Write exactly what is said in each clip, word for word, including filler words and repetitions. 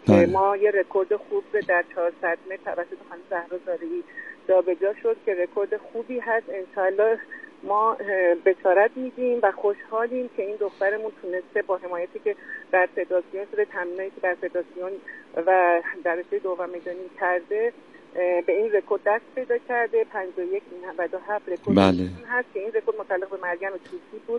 که ما یه رکورد خوب در چهارصد متر توسط خانم زهرا زارعی جابجا شد که رکورد خوبی هست. انشالله ما بشارت میدیم و خوشحالیم که این دخترمون تونسته با حمایتی که در فدراسیون شده، تمرینایی که در فدراسیون و در رشته دوم میدانی کرده، به این رکورد دست پیدا کرده. پنجاه و یک نود و هفت رکورد بله. هست که این رکورد متعلق به مریم توسی بود.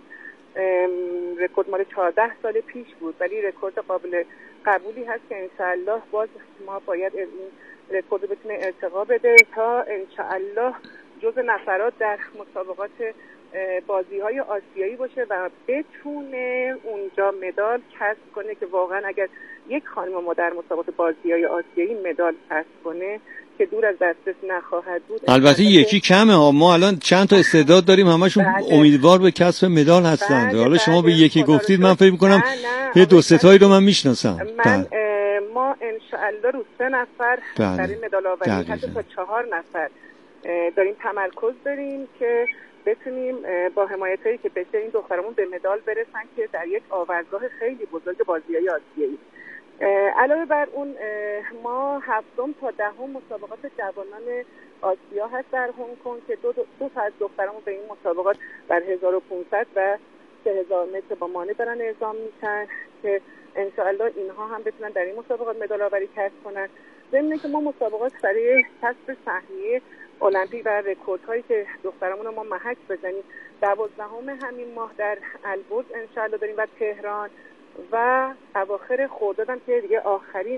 رکورد مال چهارده سال پیش بود، ولی رکورد قابل قبولی هست که انشالله باز ما باید این رکورد رو بتونه ارتقا بده تا انشالله جز نفرات در مسابقات بازی‌های آسیایی باشه و بتونه اونجا مدال کسب کنه، که واقعا اگر یک خانم ما در مسابقات بازی‌های آسیایی مدال کسب کنه که دور از دسترس نخواهد بود. البته یکی کمه ها، ما الان چند تا استعداد داریم همشون بله. امیدوار به کسب مدال هستند. بله. حالا شما بله. به یکی گفتید من فکر می‌کنم یه دو سه تایی رو من میشناسم. من ما انشالله رو سه نفر بله. برای مدال آوری حتی تا چهار نفر داریم تمرکز داریم که بتونیم با حمایتایی که بشه این دخترمون به مدال برسن که در یک آورگاه خیلی بزرگ بازی‌های آسیایی. علاوه بر اون ما هفتم تا دهم مسابقات جوانان آسیا هست در هنگ کنگ که دو, دو, دو تا از دخترمون به این مسابقات بر هزار و پانصد و سه هزار متر با مانع دارن اعزام میشن که انشاءالله اینها هم بتونن در این مسابقات مدال آوری کسب کنن. ضمن که ما مسابقات برای کسب سهمیه المپیک و رکوردهایی که دخترمون رو ما محک بزنیم دوازدهم همین ماه در البرز انشاءالله داریم و تهران و اواخر خرداد هم که دیگه آخرین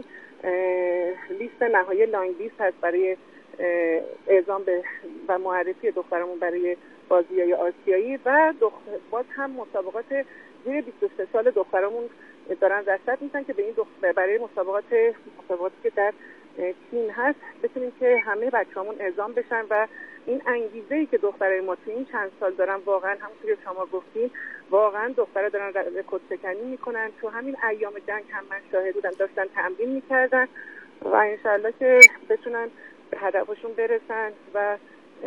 لیست نهایی لانگ لیست هست برای اعزام به و معرفی دخترمون برای بازی‌های آسیایی و باز هم مسابقات زیر بیست و سه سال دخترمون دارن رصد میشن که به این دختر برای مسابقات مسابقاتی که در چین هست بتونیم که همه بچه‌هامون اعزام بشن و این انگیزه‌ای که دخترای ما تو این چند سال دارن واقعا همونطوری که شما گفتین واقعا دخترا دارن رکورد شکنی میکنن. تو همین ایام جنگ هم من شاهد بودم داشتن تمرین میکردن و انشالله که بتونن به هدفشون برسن و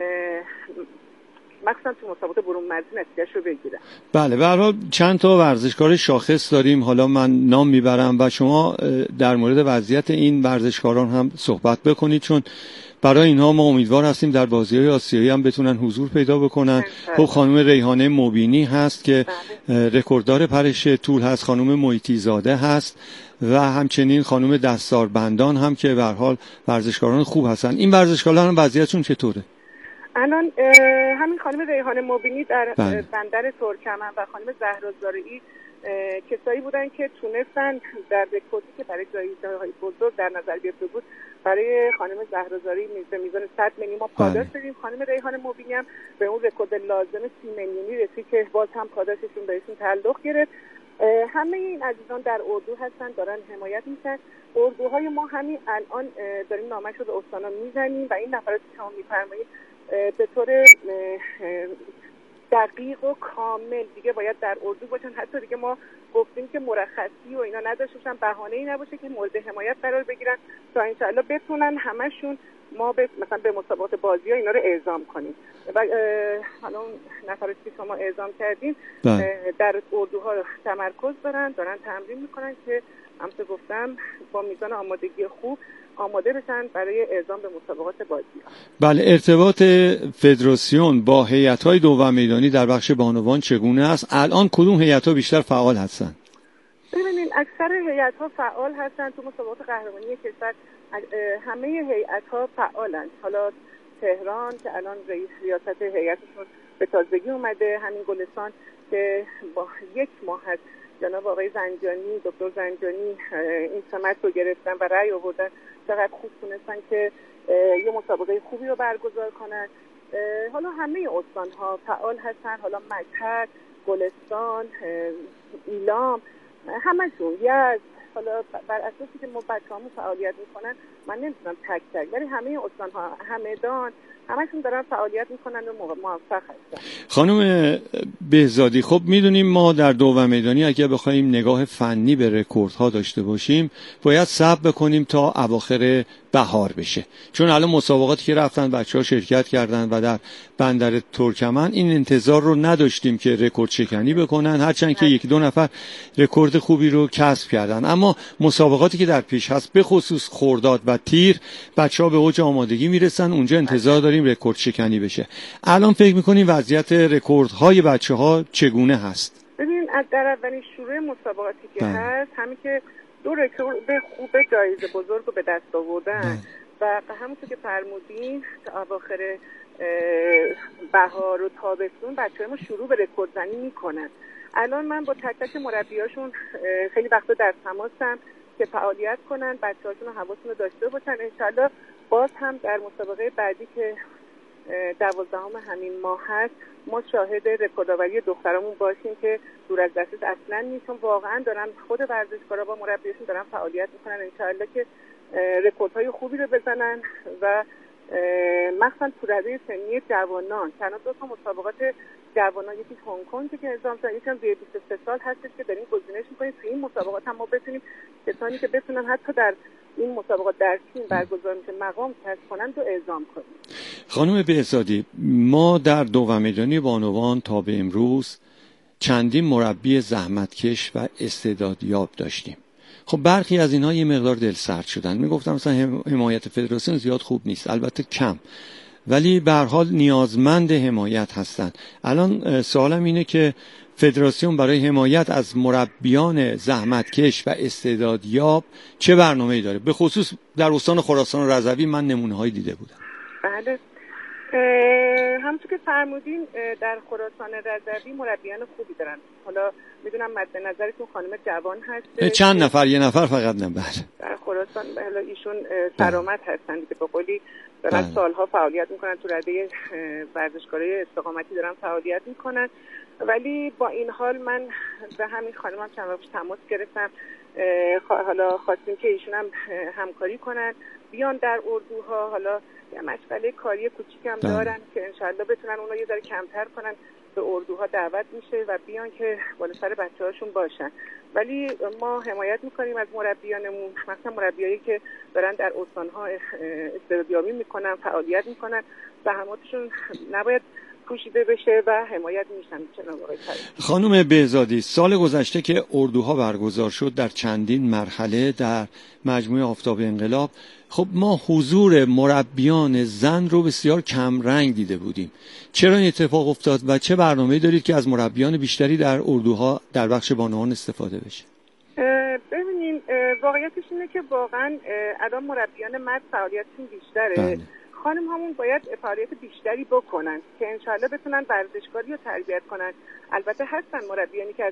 مخصوصا تو مسابقات برون مرزی نتیجه‌اش رو بگیرن. بله به هر حال چند تا ورزشکار شاخص داریم، حالا من نام میبرم و شما در مورد وضعیت این ورزشکاران هم صحبت بکنید، چون برای اینها ما امیدوار هستیم در بازی‌های آسیایی هم بتونن حضور پیدا بکنن. خب خانم ریحانه مبینی هست که رکورددار پرش طول هست، خانم محیطی زاده هست و همچنین خانم دستاربندان هم که به هر حال ورزشکاران خوب هستن. این ورزشکاران هم وضعیتشون چطوره؟ الان همین خانم ریحانه مبینی در بله. بندر ترکمن و خانم زهرا زارعی کسایی بودن که تونستن در رکوردی که برای جایزه‌های بزرگ در نظر گرفته بود برای خانم زهرا زارعی به میزان صد میلیون ما پاداش دادیم. خانم ریحانه مبینی هم به اون رکورد لازم سی میلیونی رسید که باز هم پاداششون بهشون تعلق گرفت. همه این عزیزان در اردو هستن، دارن حمایت میشن. اردوهای ما همین الان داریم نامش رو به استانا میزنیم و این نفراتی که شما میفرمایید به طور دقیق و کامل دیگه باید در اردو باشن. حتی دیگه ما گفتیم که مرخصی و اینا نداشته باشن، بهانه‌ای نباشه که مورد حمایت قرار بگیرن تا انشالله بتونن همشون ما به مثلا به مسابقات بازی‌ها اینا رو اعزام کنیم. و حالا نفراتی که شما اعزام کردین در اردوها تمرکز دارن، دارن تمرین میکنن که همونطور گفتم با میزان آمادگی خوب آماده بشن برای اعزام به مسابقات بازی‌ها. بله ارتباط فدراسیون با هیئت‌های دوم میدانی در بخش بانوان چگونه است؟ الان کدوم هیئت‌ها بیشتر فعال هستن؟ ببینید اکثر هیئت‌ها فعال هستن تو مسابقات قهرمانی کشور، همه هیئت‌ها فعالن. حالا تهران که الان رئیس ریاست هیئتشون به تازگی اومده، همین گلستان که با یک ماه هست جناب آقای زنجانی دکتر زنجانی این سمت رو گرفتن و رأی آوردن چقدر خوب تونستن که یه مسابقه خوبی رو برگزار کنن. حالا همه استان‌ها فعال هستن، حالا مشهد، گلستان، ایلام، همشون یزد، حالا بر اساسی که ما بچه‌هامون فعالیت میکنن من نمیتونم تک تک، ولی همه استان‌ها، همدان، همشون دارن فعالیت میکنن و موفق هستن. خانم بهزادی خب میدونیم ما در دوم میدانی اگه بخوایم نگاه فنی به رکوردها داشته باشیم باید صبر بکنیم تا اواخر بهار بشه. چون الان مسابقاتی که رفتن بچه‌ها شرکت کردن و در بندر ترکمن این انتظار رو نداشتیم که رکورد شکنی بکنن، هرچند که یک دو نفر رکورد خوبی رو کسب کردن، اما مسابقاتی که در پیش هست به خصوص خرداد و تیر بچه‌ها به اوج آمادگی میرسن، اونجا انتظار داریم رکورد شکنی بشه. الان فکر می‌کنین وضعیت رکوردهای بچه‌ها چگونه هست؟ ببین از در اولین شروع مسابقاتی که بله. هست همین که دو رکورد خوب جایزه بزرگ رو به دست آوردن و همونطور که فرمودین تا اواخر بهار و تابستون بچه‌ها ما شروع به رکورد زنی میکنن. الان من با تک تک مربیاشون خیلی وقتا در تماسم که فعالیت کنن، بچه‌هاشون رو حواسشون رو داشته باشن. انشالله باز هم در مسابقه بعدی که دوازدهم همین ماه هست ما شاهد رکوردآوری دخترامون باشیم که دور از دسترس اصلا نیست، چون واقعا دارن خود ورزشکارا با مربیاشون دارن فعالیت میکنن. انشالله که رکوردهای خوبی رو بزنن و مخصوصا تو رده سنی جوانان. چند دو تا مسابقات جوانان، یکی هنگ کنگ که نظام شده، یکی هم زیر بیست و سه سال هستش که داریم گزینش میکنیم تو این مسابقات هم ما بتونیم کسانی که بتونن حتی در این مسابقات در تیم برگزار میشه مقام کسب کنند و اعزام کنیم. خانم بهزادی، ما در دومیدانی بانوان تا به امروز چندین مربی زحمتکش و استعدادیاب داشتیم. خب برخی از اینها یه مقدار دلسرد شدن، میگفتم مثلا حمایت فدراسیون زیاد خوب نیست، البته کم، ولی به هر حال نیازمند حمایت هستند. الان سوالم اینه که فدراسیون برای حمایت از مربیان زحمتکش و استعدادیاب چه برنامه‌ای داره؟ به خصوص در استان خراسان و رضوی من نمونه‌هایی دیده بودم. بله، همونطور که فرمودین در خراسان رضوی مربیان خوبی دارن. حالا میدونم مد نظرتون خانم جوان هست، چند نفر، یه نفر فقط نه. بله در خراسان حالا ایشون سرآمد هستن که به قولی دارن بله. سالها فعالیت میکنن، تو رده ورزشکارای استقامتی دارن فعالیت میکنن. ولی با این حال من به همین خانم هم چند وقت تماس گرفتم، حالا خواستیم که ایشون هم همکاری کنن بیان در اردوها. حالا یه مشغله کاری کوچیکم دارن که انشالله بتونن اونو یه ذره کمتر کنن، به اردوها دعوت میشه و بیان که بالا سر بچه‌هاشون باشن. ولی ما حمایت میکنیم از مربیانمون، مثلا مربیایی که دارن در استان‌ها استعدادیابی میکنن، فعالیت میکنن، زحماتشون نباید پوشیده بشه و حمایت میشن. خانم بهزادی، سال گذشته که اردوها برگزار شد در چندین مرحله در مجموعه آفتاب انقلاب، خب ما حضور مربیان زن رو بسیار کم رنگ دیده بودیم. چرا این اتفاق افتاد و چه برنامه‌ای دارید که از مربیان بیشتری در اردوها در بخش بانوان استفاده بشه؟ ببینین واقعیتش اینه که واقعا الان مربیان مرد فعالیتشون بیشتره. بله. خانم همون باید فعالیت بیشتری بکنن که انشالله بتونن ورزشکاری رو تربیت کنن. البته هستن مربیانی که از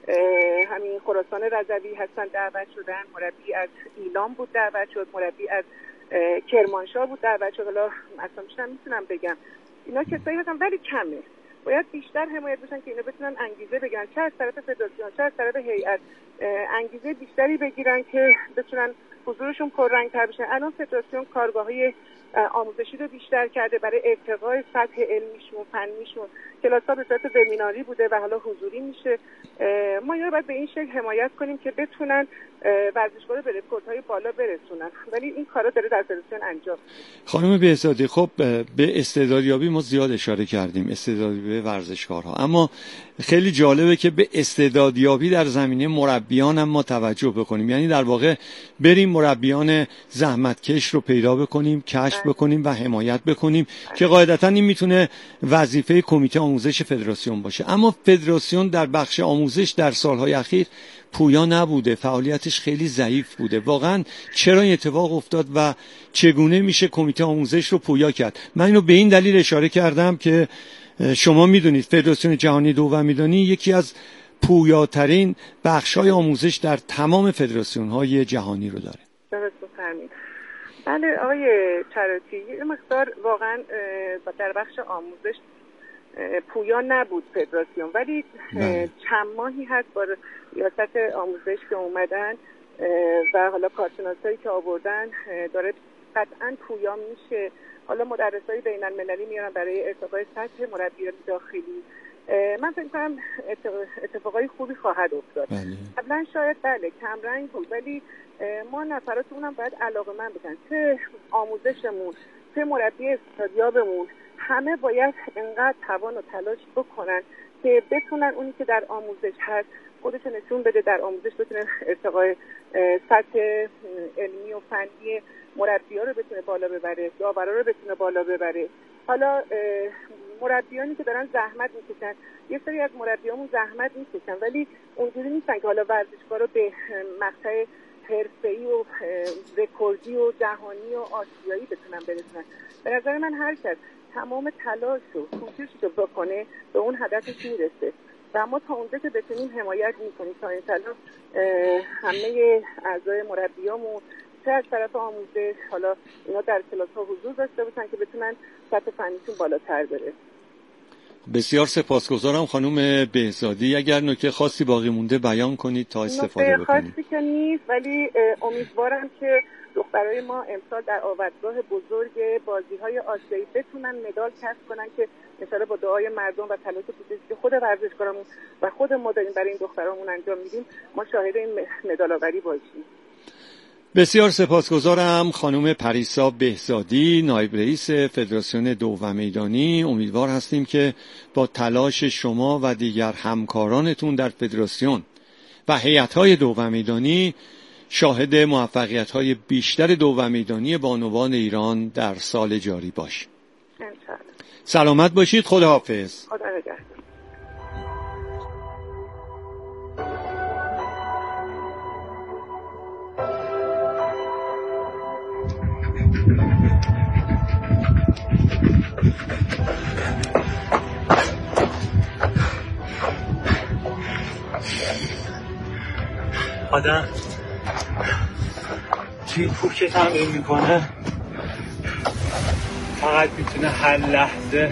همین خراسان رضوی هستن دعوت شدن، مربی از ایلام بود دعوت شد، مربی از کرمانشاه بود دعوت شد. حالا اصلا میتونم بگم اینا کسایی هستن ولی کمه. باید بیشتر حمایت بشن که اینا بتونن انگیزه بگیرن، چه از طرف فدراسیون چه از طرف هیئت، انگیزه بیشتری بگیرن که بتونن حضورشون پررنگ‌تر بشه. الان فدراسیون کارگاه‌های آموزشی رو بیشتر کرده برای ارتقای سطح علمیشون، فنیشون. کلاس‌ها به صورت وبیناری بوده و حالا حضوری میشه. ما یا باید به این شکل حمایت کنیم که بتونن ورزشکارا به رکوردهای بالا برسونن، ولی این کارا داره در فدراسیون انجام. خانم بهزادی، خب به استعدادیابی ما زیاد اشاره کردیم، استعدادیابی ورزشکارها، اما خیلی جالبه که به استعدادیابی در زمینه مربیان هم ما توجه بکنیم. یعنی در واقع بریم مربیان زحمتکش رو پیدا بکنیم، کشف بکنیم و حمایت بکنیم که قاعدتا این میتونه وظیفه کمیته آموزش فدراسیون باشه. اما فدراسیون در بخش آموزش در سالهای اخیر پویا نبوده، فعالیتش خیلی ضعیف بوده. واقعا چرا این اتفاق افتاد و چگونه میشه کمیته آموزش رو پویا کرد؟ من اینو به این دلیل اشاره کردم که شما میدونید فدراسیون جهانی دومیدانی یکی از پویاترین بخش‌های آموزش در تمام فدراسیون‌های جهانی رو داره. درست فرمودید. بله آقای چراتی، یه مقدار واقعا در بخش آموزش پویا نبود فدراسیون، ولی بله. چند ماهی هست با ریاست آموزش که اومدن و حالا کارشناسایی که آوردن داره قطعا پویا میشه. حالا مدرسای بین المللی میارن برای ارتقای سطح مربیان داخلی. من فکر کنم اتفاقای خوبی خواهد افتاد. قبلا شاید بله کم رنگ بود، ولی ما نفراتمون هم باید علاقه‌مند بشن، چه آموزشمون چه مربی استادیابمون، همه باید انقدر توان و تلاش بکنن که بتونن اونی که در آموزش هست خودش نشون بده، در آموزش بتونه ارتقای سطح علمی و فنی مربی‌ها رو بتونه بالا ببره، داورا رو بتونه بالا ببره. حالا مربیانی که دارن زحمت میکشن، یه سری از مربیامون زحمت میکشن ولی اونجوری نیستن که حالا ورزشکار رو به مقطع حرفه‌ای و رکوردی و جهانی و آسیایی بتونن برسونن. به نظر من هر کس تمام تلاش و کوششش رو بکنه به اون هدفش میرسه و ما تا اونجا که بتونیم حمایت میکنیم. تا این سال همه اعضای مربیامون چه از طرف آموزش، حالا اینا در کلاس‌ها حضور داشته باشن که بتونن سطح فنیشون بالاتر بره. بسیار سپاسگزارم خانم بهزادی. اگر نکته خاصی باقی مونده بیان کنید تا استفاده بکنید. خاصی که نیست ولی امیدوارم که دخترای ما امسال در آوردگاه بزرگ بازی‌های آسیایی بتونن مدال کسب کنن که انشالله با دعای مردم و تلاش کوششی که خود ورزشکارامون و خود ما داریم برای این دخترامون انجام میدیم ما شاهد این مدال آوری باشیم. بسیار سپاسگزارم خانم پریسا بهزادی، نایب رئیس فدراسیون دو و میدانی. امیدوار هستیم که با تلاش شما و دیگر همکارانتون در فدراسیون و هیئت‌های دو و میدانی شاهد موفقیت‌های بیشتر دو و میدانی بانوان ایران در سال جاری باشیم. انشالله. سلامت باشید. خداحافظ. خدا نگهدار. آدم توی کوه که تمرین میکنه فقط میتونه هر لحظه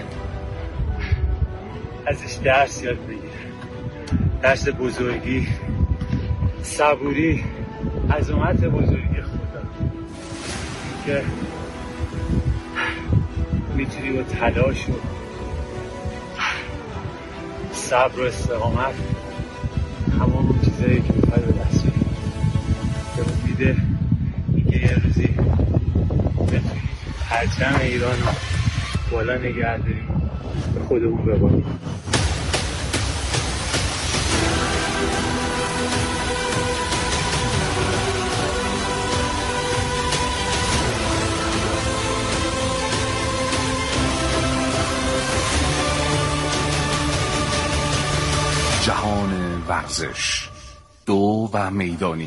ازش درس یاد بگیره، درس بزرگی، صبوری، عظمت بزرگی خدا که میتونی با تلاش و صبر و استقامت تمام اون چیزایی که میخوای به دست بیاری به امیده اینکه یه روزی بتونی پرچم ایران رو بالا نگه داریم به خودمون بباریم. جهان ورزش دو و میدانی.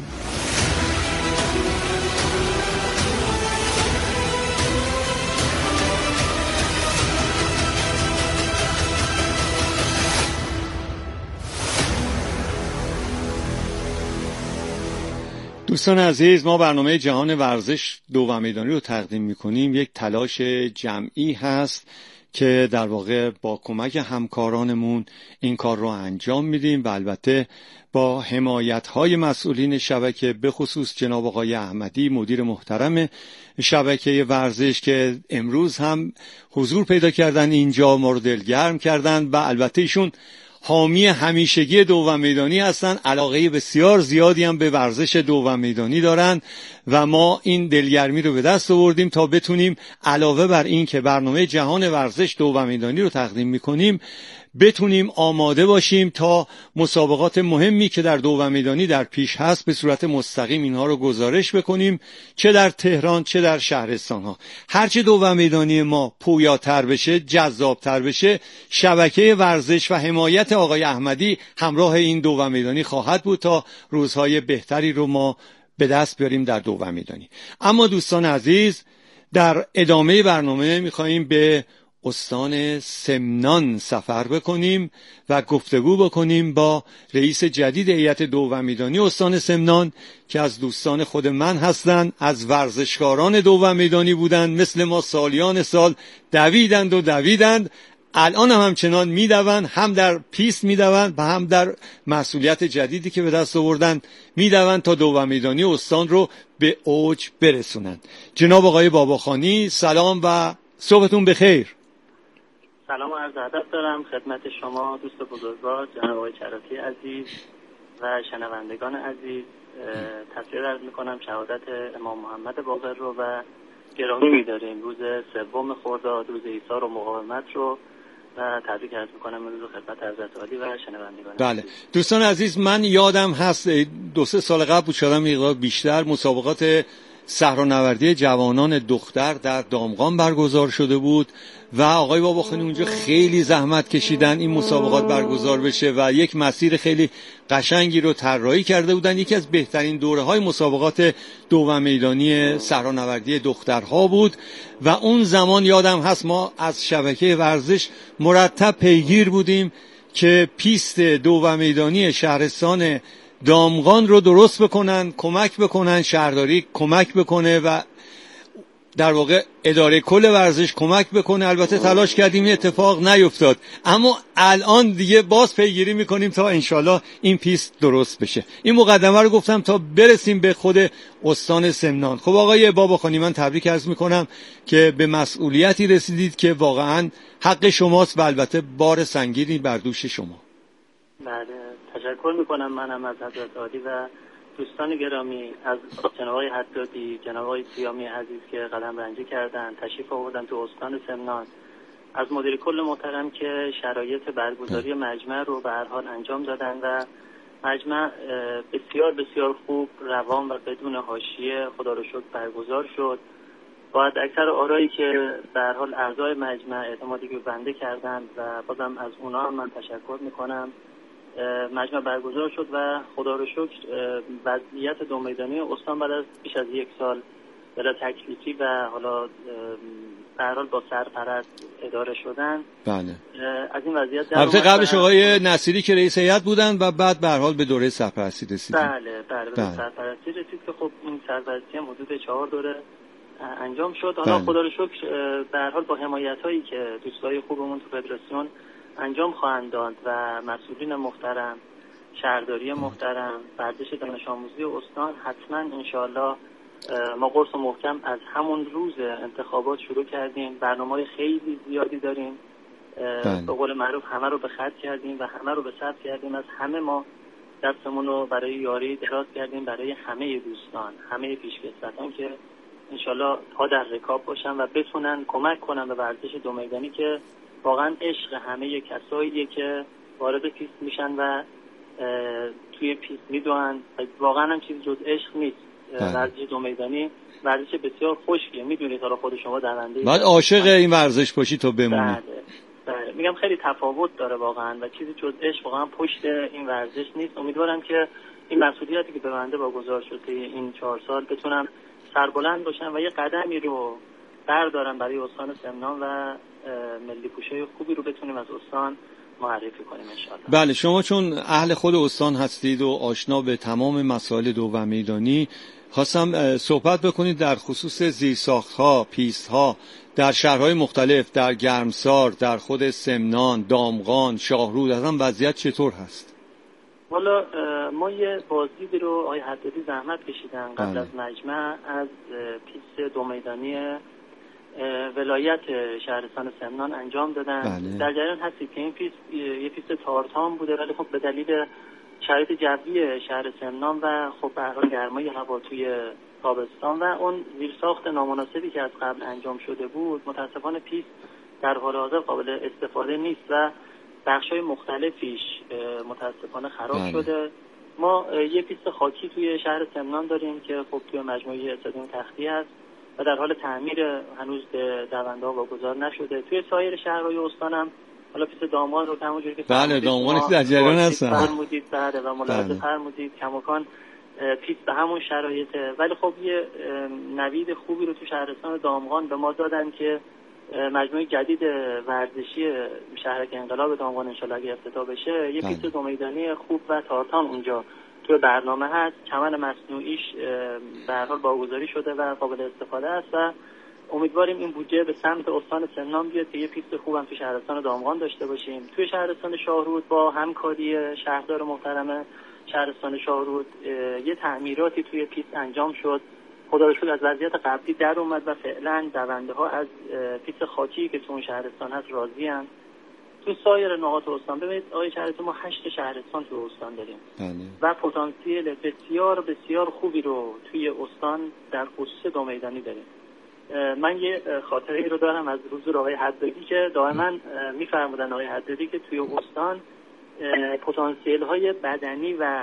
دوستان عزیز، ما برنامه جهان ورزش دو و میدانی رو تقدیم میکنیم. یک تلاش جمعی هست که در واقع با کمک همکارانمون این کار رو انجام میدیم و البته با حمایت‌های مسئولین شبکه، به خصوص جناب آقای احمدی مدیر محترم شبکه ورزش که امروز هم حضور پیدا کردن اینجا، ما رو دلگرم کردن و البته ایشون حامی همیشگی دو و میدانی هستن، علاقه بسیار زیادی هم به ورزش دو و میدانی دارن و ما این دلگرمی رو به دست آوردیم تا بتونیم علاوه بر این که برنامه جهان ورزش دو و میدانی رو تقدیم میکنیم بتونیم آماده باشیم تا مسابقات مهمی که در دو و میدانی در پیش هست به صورت مستقیم اینها رو گزارش بکنیم، چه در تهران چه در شهرستان ها. هرچه دو و میدانی ما پویاتر بشه، جذابتر بشه، شبکه ورزش و حمایت آقای احمدی همراه این دو و میدانی خواهد بود تا روزهای بهتری رو ما به دست بیاریم در دو و میدانی. اما دوستان عزیز، در ادامه برنامه میخواییم به استان سمنان سفر بکنیم و گفتگو بکنیم با رئیس جدید هیئت دو و میدانی استان سمنان که از دوستان خود من هستند، از ورزشکاران دو و میدانی بودند، مثل ما سالیان سال دویدند و دویدند، الان هم همچنان میدوند، هم در پیست میدوند و هم در مسئولیت جدیدی که به دست آوردن میدوند تا دو و میدانی استان رو به اوج برسونند. جناب آقای باباخانی، سلام و صبحتون بخیر. سلام و عرض ادب دارم خدمت شما دوست بزرگوار جناب آقای چراتی عزیز و شنوندگان عزیز. تصویر عرض میکنم شهادت امام محمد باقر رو و گرامی می‌داریم. روز سوم خرداد، روز ایثار و مقاومت رو و تبریک عرض می‌کنم امروز خدمت حضرت عالی و شنوندگان. بله دوستان عزیز، من یادم هست دو سه سال قبل بود، شدم مقدار بیشتر، مسابقات صحرانوردی جوانان دختر در دامغان برگزار شده بود و آقای باباخانی اونجا خیلی زحمت کشیدن این مسابقات برگزار بشه و یک مسیر خیلی قشنگی رو طراحی کرده بودن. یکی از بهترین دوره‌های مسابقات دو و میدانی صحرانوردی دخترها بود و اون زمان یادم هست ما از شبکه ورزش مرتب پیگیر بودیم که پیست دو و میدانی شهرستان دامغان رو درست بکنن، کمک بکنن، شهرداری کمک بکنه و در واقع اداره کل ورزش کمک بکنه. البته تلاش کردیم این اتفاق نیفتاد، اما الان دیگه باز پیگیری میکنیم تا انشالله این پیست درست بشه. این مقدمه رو گفتم تا برسیم به خود استان سمنان. خب آقای باباخانی، من تبریک عرض میکنم که به مسئولیتی رسیدید که واقعا حق شماست و البته بار سنگینی بر دوش شما. بله، تشکر میکنم منم از حضرت عالی و دوستان گرامی، از جناب آقای حدادی، جناب آقای سیامی عزیز که قدم رنجی کردن، تشریف آوردن تو استان سمنان، از مدیر کل محترم که شرایط برگزاری مجمع رو به هر حال انجام دادن و مجمع بسیار بسیار خوب، روان و بدون حاشیه خدا رو شکر برگزار شد. باید اکثر آرایی که به هر حال اعضای مجمع اعتمادی که بنده کردن و بازم از اونا هم من تشکر میکنم. مجمع برگزار شد و خدا رو شکر وضعیت دو میدانی استان بعد از بیش از یک سال بلا تکلیفی و حالا به هر حال با سرپرست اداره شدن. بله. از این وضعیت در البته قبلش آقای نصیری که رئیس هیئت بودن و بعد به هر حال به دوره سرپرستی رسیدن. بله بله, بله. به سرپرستی رسید که خب این سرپرستی هم حدود چهار دوره انجام شد. حالا خدا رو شکر به هر حال با حمایتایی که دوستای خوبمون تو فدراسیون انجام خواهند داد و مسئولین محترم، شهرداری محترم، ورزش دانش آموزی استان، حتما انشاءالله ما قرص و محکم از همون روز انتخابات شروع کردیم. برنامه‌های خیلی زیادی داریم. به قول معروف همه رو به خط کردیم و همه رو به ثبت کردیم. از همه ما دستمون رو برای یاری دراز کردیم برای همه دوستان، همه پیشکسوتان که انشاءالله تا در رکاب باشن و بتونن کمک کنن به ورزش دو میدانی که واقعا عشق همه کساییه که وارد پیست میشن و توی پیست میدونن. واقعا هم چیز جز عشق نیست. ورزش دو میدانی ورزش بسیار خوشگیه، میدونید حالا خود شما درنده بعد عاشق این ورزش باشی تا بمونی. بله بله میگم خیلی تفاوت داره واقعا و چیزی جز عشق واقعا پشت این ورزش نیست. امیدوارم که این مسئولیتی که به بنده واگذار شده این چهار سال بتونم سربلند باشم و یه قدمی رو بردارم برای استان سمنان و ملی پوشای خوبی رو بتونیم از استان معرفی کنیم انشاءالله. بله، شما چون اهل خود استان هستید و آشنا به تمام مسائل دو و میدانی، خواستم صحبت بکنید در خصوص زیرساخت‌ها، پیست‌ها در شهرهای مختلف، در گرمسار، در خود سمنان، دامغان، شاهرود، از هم وضعیت چطور هست؟ والا ما یه بازدیدی رو آقای حدادی زحمت کشیدن قبل بله. از مجمع از پیست دو میدانی ولایت شهرستان سمنان انجام دادن. بله. در جریان هستید که این پیست یه پیست تارتان بوده ولی خب به دلیل شرایط جوی شهر سمنان و خب به هر حال گرمای هوا توی تابستان و اون زیرساخت نامناسبی که از قبل انجام شده بود، متاسفانه پیست در حال حاضر قابل استفاده نیست و بخشای مختلفیش متاسفانه خراب بله. شده. ما یه پیست خاکی توی شهر سمنان داریم که خب توی مجموعه استادیوم تختی هست و در حال تعمیر هنوز به دونده‌ها واگذار نشده. توی سایر شهرهای استان هم حالا پیست دامغان رو همونجوری که بله دامغان در جریان هستن فرمودید بله و ملاحظه فرمودید کماکان پیست به همون شرایطه، ولی خب یه نوید خوبی رو تو شهرستان دامغان به ما دادن که مجموعه جدید ورزشی شهرک انقلاب دامغان انشالله اگه افتتاح بشه یه پیست دو میدانی خوب و تارتان اونجا توی برنامه هست. چمن مصنوعیش به هر حال واگذاری شده و قابل استفاده است و امیدواریم این بودجه به سمت استان سمنان بیاد که یه پیست خوبم تو شهرستان دامغان داشته باشیم. توی شهرستان شاهرود با همکاری شهردار محترم شهرستان شاهرود یه تعمیراتی توی پیست انجام شد. خدا رو شکر از وضعیت قبلی در اومد و فعلا دونده ها از پیست خاکی که تو اون شهرستان هست راضی ان. تو سایر نقاط استان. ببینید آقای شهرتی، ما هشت شهرستان تو استان داریم بله. و پتانسیل بسیار بسیار خوبی رو توی استان در خصوص دو میدانی داریم. من یه خاطره ای رو دارم از حضور آقای حدادی که دائما میفرمودن آقای حدادی که توی استان پتانسیل های بدنی و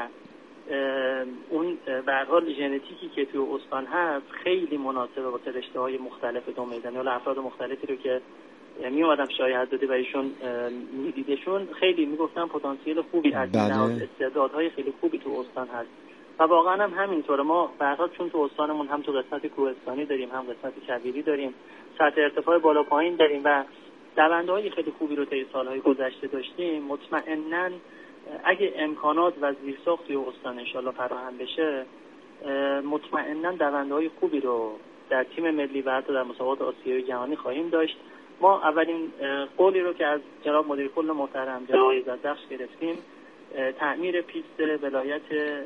اون به هر حال ژنتیکی که توی استان هست خیلی مناسبه با رشته‌های مختلف دو میدانی. حالا افراد مختلفی رو که می اومدم شای حدادی و ایشون میدیدشون خیلی میگفتن پتانسیل خوبی از لحاظ استعدادهای خیلی خوبی تو استان هست و واقعا هم همینطوره. ما به هر حال چون تو استانمون هم تو قسمت کوهستانی داریم، هم قسمت کویری داریم، سطح ارتفاع بالا پایین داریم و دونده‌های خیلی خوبی رو طی سال‌های گذشته داشتیم. مطمئناً اگه امکانات و زیرساخت توی استان ان شاءالله فراهم بشه، مطمئناً دونده‌های خوبی رو در تیم ملی و حتی در مسابقات آسیایی جهانی خواهیم داشت. ما اولین قولی رو که از جناب مدیر کل محترم جناب عزتبخش گرفتیم تعمیر پیست ولایت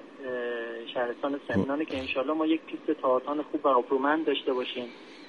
شهرستان سمنانه که انشالله ما یک پیست تارتان خوب و آبرومند داشته باشیم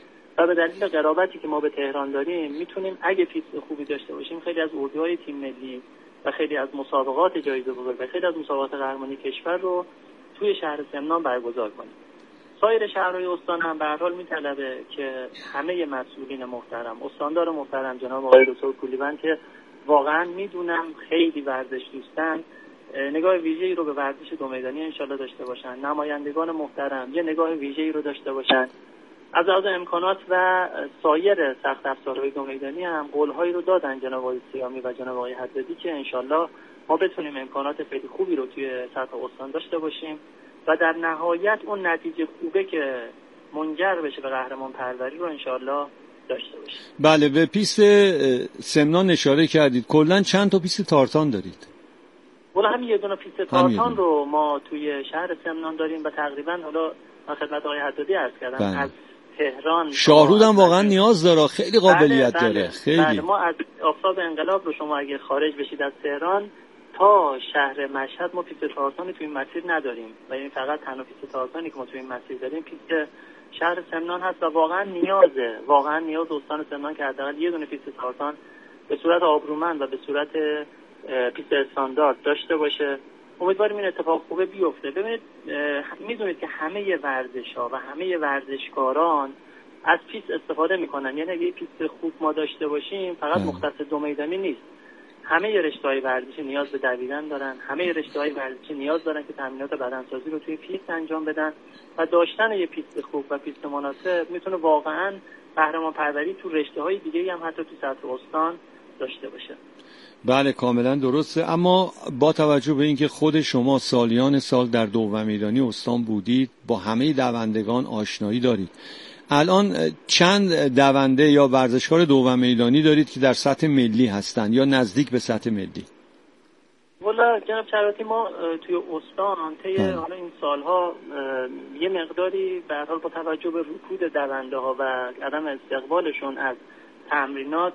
و به دلیل قرابتی که ما به تهران داریم میتونیم اگه پیست خوبی داشته باشیم خیلی از اردوهای تیم ملی و خیلی از مسابقات جایزه بزرگ و خیلی از مسابقات قهرمانی کشور رو توی شهر سمنان برگزار کنیم. سایر شهرهای استان هم به هر حال میطلبه که همه مسئولین محترم، استاندار محترم جناب آقای دکتر کولیبند که واقعا میدونم خیلی ورزش دوستن، نگاه ویژه‌ای رو به ورزش دو میدانی انشالله داشته باشن. نمایندگان محترم یه نگاه ویژه‌ای رو داشته باشن. از لحاظ امکانات و سایر سخت افزارهای دو میدانی هم قول‌هایی رو دادن جناب آقای سیامی و جناب آقای حدادی که انشالله ما بتونیم امکانات خیلی خوبی رو توی سطح استان داشته باشیم و در نهایت اون نتیجه خوبه که منجر بشه به قهرمان پروری رو انشالله داشته باشیم. بله، به پیست سمنان اشاره کردید. کلا چند تا پیست تارتان دارید؟ والا همین یه دونه پیست تارتان رو ما توی شهر سمنان داریم و تقریبا حالا من خدمت آقای حدادی عرض کردم بله. از تهران شاهرود هم واقعا نیاز داره، خیلی قابلیت بله، بله، داره خیلی بله. ما از آفتاب انقلاب رو شما اگه خارج بشید از تهران تا شهر مشهد ما پیست تارتانی توی این مسیر نداریم و این فقط تنها پیست تارتانی که ما توی این مسیر داریم پیست شهر سمنان هست و واقعا نیازه واقعا نیاز استان سمنان که حداقل یه دونه پیست تارتان به صورت آبرومند و به صورت پیست استاندارد داشته باشه. امیدواریم این اتفاق خوبه بیفته. ببینید میدونید که همه ورزش‌ها و همه ورزشکاران از پیست استفاده میکنن، یعنی اگه پیست خوب ما داشته باشیم فقط مختص دو میدانی نیست، همه رشته‌های ورزشی نیاز به دویدن دارن، همه رشته‌های ورزشی نیاز دارن که تمرینات بدنسازی رو توی پیست انجام بدن و داشتن یه پیست خوب و پیست مناسب میتونه واقعاً قهرمان پروری تو رشته‌های دیگه‌ای هم حتی تو سطح استان داشته باشه. بله کاملا درسته. اما با توجه به اینکه خود شما سالیان سال در دو میدانی استان بودید، با همه دوندگان آشنایی دارید، الان چند دونده یا ورزشکار دو میدانی دارید که در سطح ملی هستند یا نزدیک به سطح ملی؟ والا جناب شراطی ما توی استان طی حالا این سالها یه مقداری به هر حال با توجه به رکود دونده ها و عدم استقبالشون از تمرینات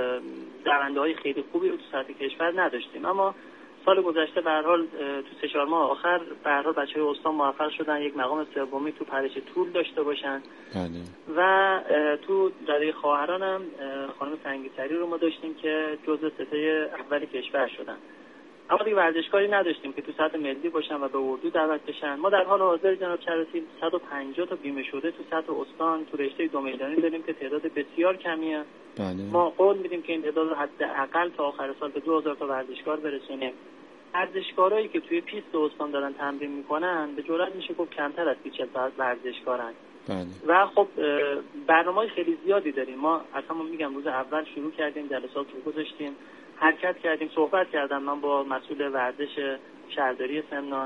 دونده های خیلی خوبی رو تو سطح کشور نداشتیم، اما سال گذشته به هر حال تو سه چهار ماه آخر به هر حال بچه‌های استان موفق شدن یک مقام سومی تو پرش طول داشته باشن بله. و تو رده خواهران هم خانم سنگی‌سری رو ما داشتیم که جزو سته اول کشور شدن، اما دیگه ورزشکاری نداشتیم که تو سطح ملی باشن و به اردو دعوت بشن. ما در حال حاضر جناب شراطی صد و پنجاه تا بیمه شده تو سطح استان تو رشته دو میدانی داریم که تعداد بسیار کمیه. بله. ما قول میدیم که این تعداد رو حداقل تا آخر سال به دو هزار تا ورزشکار برسونیم. ورزشکارایی که توی پیست استان دارن تمرین میکنن به جرات میشه گفت کمتر از سی چهل ورزشکارن. بله. و خب برنامه‌های خیلی زیادی داریم. ما اصلا میگم روز اول شروع کردیم، جلسات رو گذاشتیم، حرکت کردیم، صحبت کردم من با مسئول ورزش شهرداری سمنان،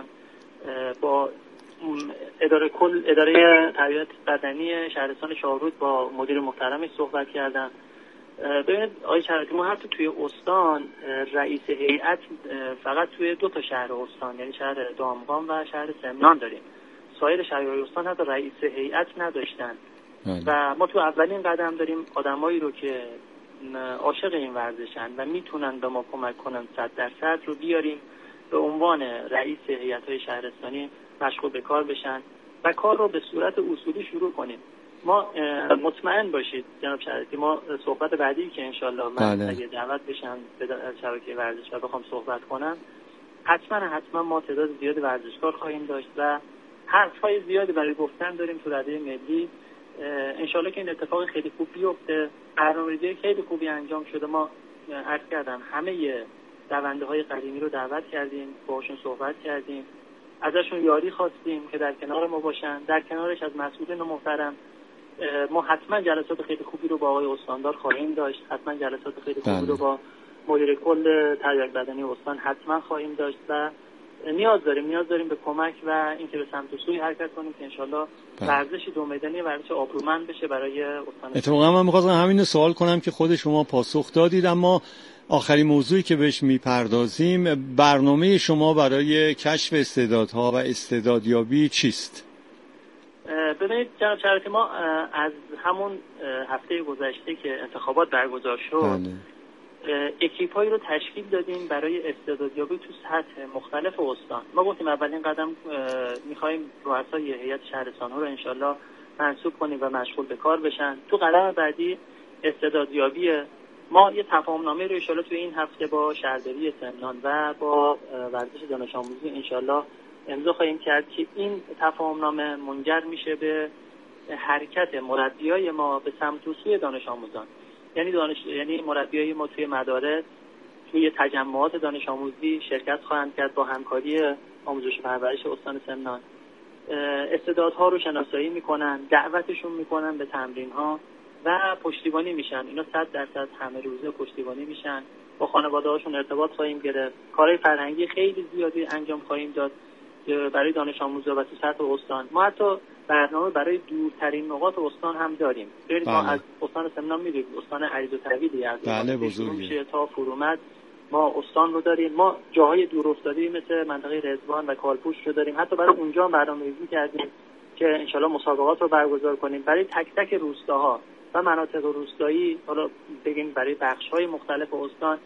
با اداره کل اداره تربیت بدنی شهرستان شاهرود با مدیر محترمش صحبت کردم. ببینید آقای شراطی ما حتی توی استان رئیس هیئت فقط توی دو تا شهر استان یعنی شهر دامغان و شهر سمنان داریم، سایر شهرهای استان حتی رئیس هیئت نداشتن و ما تو اولین قدم داریم آدمایی رو که عاشق این ورزشن و میتونن به ما کمک کنن صد درصد رو بیاریم به عنوان رئیس هیئت‌های شهرستانی مشغول به کار بشن و کار رو به صورت اصولی شروع کنیم. ما مطمئن باشید جناب شریعتی، ما صحبت بعدی که انشالله من بله. اگه دعوت بشم به شبکه ورزش و بخوام صحبت کنم، حتما حتما ما تعداد زیاد ورزشکار خواهیم داشت و حرف‌های زیادی برای گفتن داریم تو رده ملی. انشالله که این اتفاق خیلی خوب بیفته. برنامه‌ریزی خیلی خوبی انجام شده. ما عرض کردم همه دونده‌های قدیمی رو دعوت کردیم، باهاشون صحبت کردیم، ازشون یاری خواستیم که در کنار ما باشن. در کنارش از مسئولین محترم ما حتما جلسات خیلی خوبی رو با آقای استاندار خواهیم داشت، حتما جلسات خیلی خوبی بله. رو با مدیر کل تربیت بدنی استان حتما خواهیم داشت و نیاز داریم نیاز داریم به کمک و اینکه به سمت و سوی حرکت کنیم که انشالله ورزش دو میدانی ورزش آبرومند بشه برای استان. اتفاقا من می‌خواستم همین رو سوال کنم که خود شما پاسخ دادید، اما آخرین موضوعی که بهش میپردازیم، برنامه شما برای کشف استعدادها و استعدادیابی چیست؟ ببینید جناب شریعتی، ما از همون هفته گذشته که انتخابات برگزار شد بله. اکیپ‌هایی رو تشکیل دادیم برای استعدادیابی تو سطح مختلف استان. ما گفتیم اولین قدم می‌خوایم رؤسای هیئت شهرستان‌ها رو انشالله منصوب کنیم و مشغول به کار بشن. تو قدم بعدی استعدادیابی ما یه تفاهم‌نامه رو انشالله تو این هفته با شهرداری سمنان و با ورزش دانش آموزی انشالله امضا خواهیم کرد که این تفاهم‌نامه منجر میشه به حرکت مربیای ما به سمت و سوی دانش آموزان. یعنی دانش یعنی مربیای ما توی مدارس، توی تجمعات دانش آموزی شرکت خواهند کرد با همکاری آموزش و پرورش استان سمنان. استعدادها رو شناسایی میکنن، دعوتشون میکنن به تمرین‌ها و پشتیبانی میشن. اینا صد درصد همه روزه پشتیبانی میشن. با خانواده‌هاشون ارتباط خواهیم گرفت. کارهای فرهنگی خیلی زیادی انجام خواهیم داد برای دانش آموزا و تو سطح استان. ما حتی برنامه برای دورترین نقاط استان هم داریم. ببینید ما از استان سمنان میدونیم استان عریض و طویلی از بله بزرگه تا فرومد ما استان رو داریم. ما جاهای دور افتاده مثل منطقه رضوان و کالپوش رو داریم. حتی برای اونجا برنامه‌ریزی کردیم که انشالله مسابقات رو برگزار کنیم برای تک تک روستاها و مناطق روستایی. حالا بگیم برای بخش‌های مختلف استان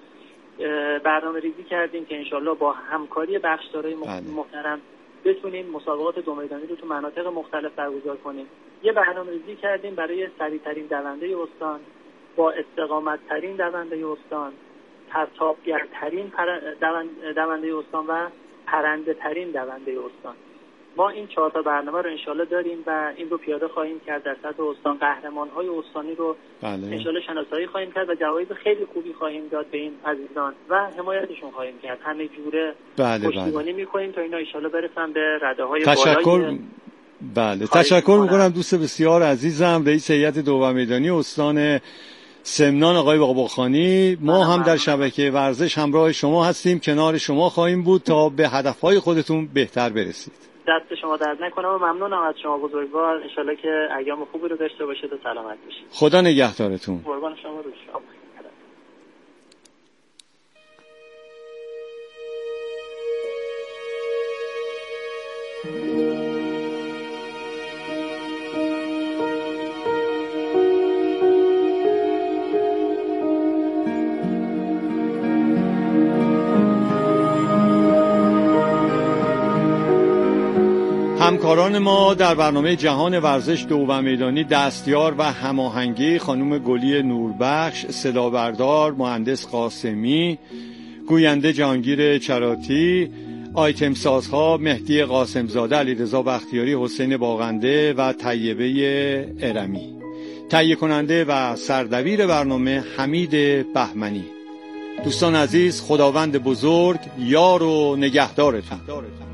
برنامه ریزی کردیم که انشالله با همکاری بخشدارای محترم بتونیم مسابقات دو میدانی رو تو مناطق مختلف برگزار کنیم. یه برنامه ریزی کردیم برای سریع‌ترین دونده استان، با استقامت‌ترین دونده استان، پرتابگرترین دونده استان و پرنده‌ترین دونده استان. ما این چهار تا برنامه رو انشالله داریم و این رو پیاده خواهیم کرد در سطح استان. قهرمان‌های استانی رو بله. انشالله شناسایی خواهیم کرد و جوایز خیلی خوبی خواهیم داد به این عزیزان و حمایتشون خواهیم کرد. همه جوره بله پشتیبانی بله. می‌کنیم تا اینا انشالله برسن به رده‌های تشکر بالای. بله تشکر می‌کنم دوست بسیار عزیزم، رئیس هیئت دو میدانی استان سمنان آقای باباخانی. ما هم در شبکه ورزش همراه شما هستیم، کنار شما خواهیم بود تا به هدف‌های خودتون بهتر برسید. دست شما درد نکنه و ممنونم از شما بزرگوار. انشالله که ایام خوبی رو داشته باشید و سلامت باشید. خدا نگهدارتون. قربان شما روز شما. همکاران ما در برنامه جهان ورزش دو میدانی دستیار و هماهنگی خانم گلی نوربخش، صدابردار مهندس قاسمی، گوینده جهانگیر چراتی، آیتم سازها مهدی قاسمزاده، علیرضا بختیاری، حسین باغنده و طیبه ارمی. تهیه کننده و سردبیر برنامه حمید بهمنی. دوستان عزیز، خداوند بزرگ یار و نگهدارتان.